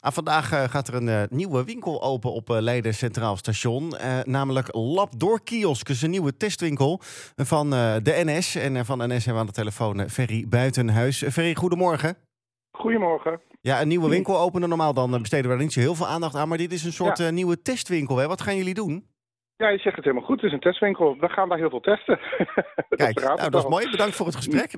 Vandaag gaat er een nieuwe winkel open op Leiden Centraal Station. Namelijk Lab Door Kiosk. Dus een nieuwe testwinkel van de NS. En van NS hebben we aan de telefoon Ferry Buitenhuis. Ferry, goedemorgen. Goedemorgen. Ja, een nieuwe winkel openen. Normaal dan besteden we daar niet zo heel veel aandacht aan. Maar dit is een soort nieuwe testwinkel. Hè? Wat gaan jullie doen? Ja, je zegt het helemaal goed. Het is een testwinkel. We gaan daar heel veel testen. Kijk, dat is mooi. Bedankt voor het gesprek.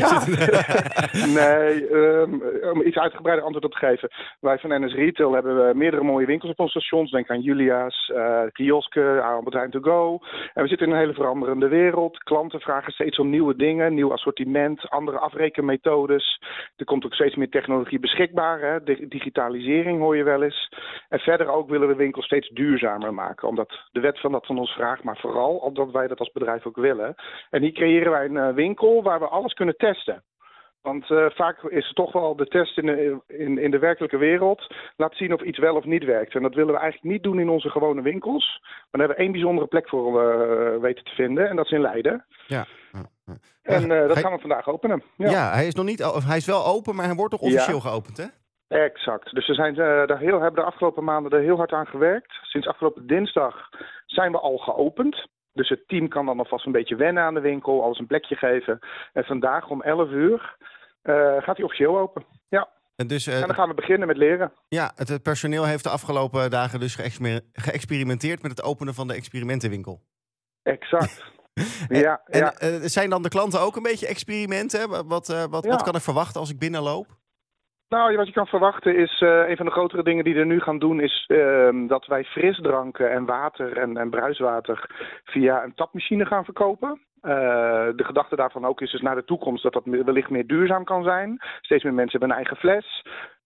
Om iets uitgebreider antwoord op te geven. Wij van NS Retail hebben we meerdere mooie winkels op onze stations. Denk aan Julia's, kiosken, Albert Heijn To Go. En we zitten in een hele veranderende wereld. Klanten vragen steeds om nieuwe dingen, nieuw assortiment, andere afrekenmethodes. Er komt ook steeds meer technologie beschikbaar. Hè? Digitalisering hoor je wel eens. En verder ook willen we winkels steeds duurzamer maken. Omdat de wet van dat van ons vraagt, maar vooral omdat wij dat als bedrijf ook willen. En hier creëren wij een winkel waar we alles kunnen testen. Want vaak is het toch wel de test in de werkelijke wereld laat zien of iets wel of niet werkt. En dat willen we eigenlijk niet doen in onze gewone winkels. Maar daar hebben we één bijzondere plek voor weten te vinden en dat is in Leiden. Ja. En dat gaan we vandaag openen. Ja, hij is wel open, maar hij wordt toch officieel geopend, hè? Exact. Dus we zijn hebben de afgelopen maanden er heel hard aan gewerkt. Sinds afgelopen dinsdag zijn we al geopend. Dus het team kan dan alvast een beetje wennen aan de winkel, alles een plekje geven. En vandaag om 11 uur gaat hij officieel open. Ja. En dan gaan we beginnen met leren. Ja, het personeel heeft de afgelopen dagen dus geëxperimenteerd met het openen van de experimentenwinkel. Exact. Zijn dan de klanten ook een beetje experimenten? Wat kan ik verwachten als ik binnenloop? Nou, wat je kan verwachten is, een van de grotere dingen die we nu gaan doen is dat wij frisdranken en water en bruiswater via een tapmachine gaan verkopen. De gedachte daarvan ook is dus naar de toekomst dat wellicht meer duurzaam kan zijn. Steeds meer mensen hebben een eigen fles.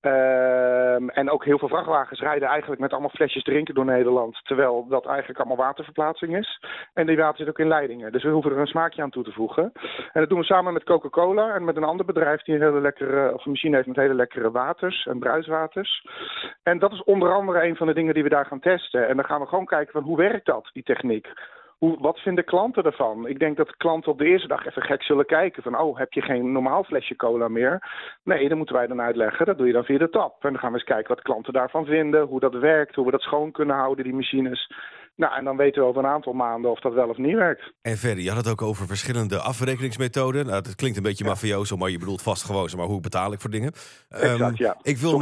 En ook heel veel vrachtwagens rijden eigenlijk met allemaal flesjes drinken door Nederland. Terwijl dat eigenlijk allemaal waterverplaatsing is. En die water zit ook in leidingen. Dus we hoeven er een smaakje aan toe te voegen. En dat doen we samen met Coca-Cola en met een ander bedrijf die een hele lekkere, of een machine heeft met hele lekkere waters en bruiswaters. En dat is onder andere een van de dingen die we daar gaan testen. En dan gaan we gewoon kijken van hoe werkt dat, die techniek. Wat vinden klanten ervan? Ik denk dat klanten op de eerste dag even gek zullen kijken van heb je geen normaal flesje cola meer? Nee, dan moeten wij dan uitleggen. Dat doe je dan via de tap. En dan gaan we eens kijken wat klanten daarvan vinden, hoe dat werkt, hoe we dat schoon kunnen houden, die machines. Nou, en dan weten we over een aantal maanden of dat wel of niet werkt. En Ferry, je had het ook over verschillende afrekeningsmethoden. Nou, dat klinkt een beetje mafioso, maar je bedoelt vast gewoon, maar hoe betaal ik voor dingen? Exact, ja. Ik wil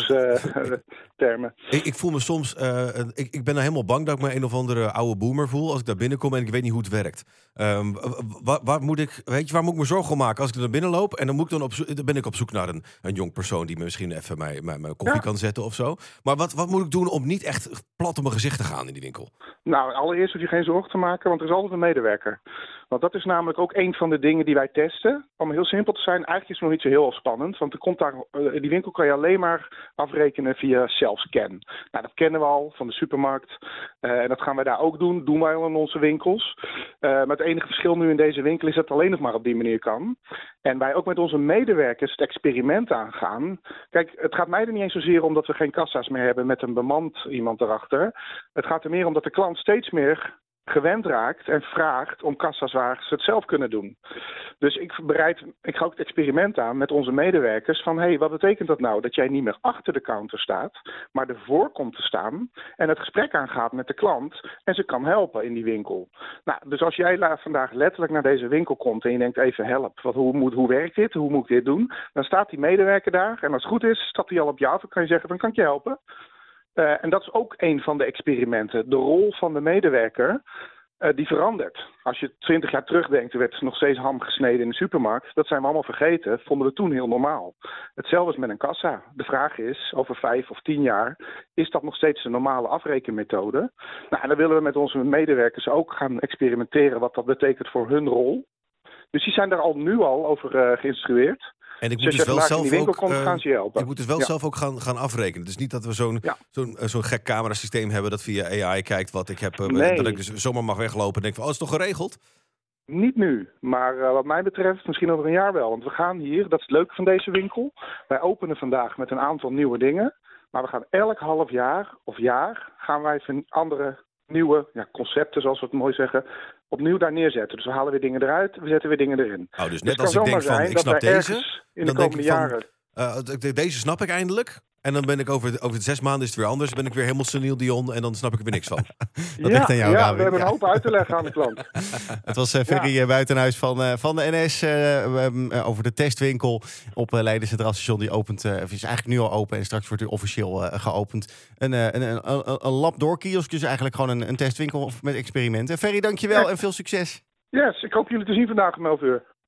termen. Ik voel me soms, ik ben nou helemaal bang dat ik me een of andere oude boomer voel als ik daar binnenkom en ik weet niet hoe het werkt. Waar moet ik me zorgen om maken als ik er naar binnen loop? En dan ben ik op zoek naar een jong persoon die me misschien even mijn koffie kan zetten of zo. Maar wat moet ik doen om niet echt plat op mijn gezicht te gaan in die winkel? Nou, allereerst hoef je geen zorgen te maken, want er is altijd een medewerker. Want dat is namelijk ook een van de dingen die wij testen. Om heel simpel te zijn, eigenlijk is het nog niet zo heel spannend. Want die winkel kan je alleen maar afrekenen via self-scan. Nou, dat kennen we al van de supermarkt. En dat gaan wij daar ook doen. Doen wij al in onze winkels. Maar het enige verschil nu in deze winkel is dat het alleen nog maar op die manier kan. En wij ook met onze medewerkers het experiment aangaan. Kijk, het gaat mij er niet eens zozeer om dat we geen kassa's meer hebben met een bemand iemand erachter. Het gaat er meer om dat de klant steeds meer gewend raakt en vraagt om kassa's waar ze het zelf kunnen doen. Dus ik ga ook het experiment aan met onze medewerkers van wat betekent dat nou? Dat jij niet meer achter de counter staat, maar ervoor komt te staan en het gesprek aangaat met de klant en ze kan helpen in die winkel. Nou, dus als jij vandaag letterlijk naar deze winkel komt en je denkt even help, hoe werkt dit? Hoe moet ik dit doen? Dan staat die medewerker daar en als het goed is, stapt hij al op je af en kan je zeggen van kan ik je helpen? En dat is ook een van de experimenten. De rol van de medewerker, die verandert. Als je 20 jaar terugdenkt, er werd nog steeds ham gesneden in de supermarkt. Dat zijn we allemaal vergeten. Vonden we toen heel normaal. Hetzelfde is met een kassa. De vraag is, over 5 of 10 jaar, is dat nog steeds een normale afrekenmethode? Nou, en dan willen we met onze medewerkers ook gaan experimenteren wat dat betekent voor hun rol. Dus die zijn daar nu al over geïnstrueerd. En ik moet dus wel zelf ook gaan afrekenen. Dus niet dat we zo'n gek camerasysteem hebben dat via AI kijkt wat ik heb. Nee. Dat ik dus zomaar mag weglopen en denk van, is toch geregeld? Niet nu, maar wat mij betreft misschien over een jaar wel. Want we gaan hier, dat is het leuke van deze winkel. Wij openen vandaag met een aantal nieuwe dingen. Maar we gaan elk half jaar of jaar gaan wij andere nieuwe concepten, zoals we het mooi zeggen, opnieuw daar neerzetten. Dus we halen weer dingen eruit, we zetten weer dingen erin. Dus net als ik denk van, ik snap deze, in de komende jaren. Deze snap ik eindelijk. En dan ben ik over 6 maanden is het weer anders. Ben ik weer helemaal Sunil Dion en dan snap ik er weer niks van. Dat ligt aan jou, we David. hebben een hoop uit te leggen aan de klant. Het was Ferry Buitenhuis van de NS over de testwinkel op Leiden Centraal Station. Die opent, is eigenlijk nu al open en straks wordt hij officieel geopend. Een lab-door-kiosk, dus eigenlijk gewoon een testwinkel met experimenten. Ferry, dankjewel en veel succes. Yes, ik hoop jullie te zien vandaag om 11 uur.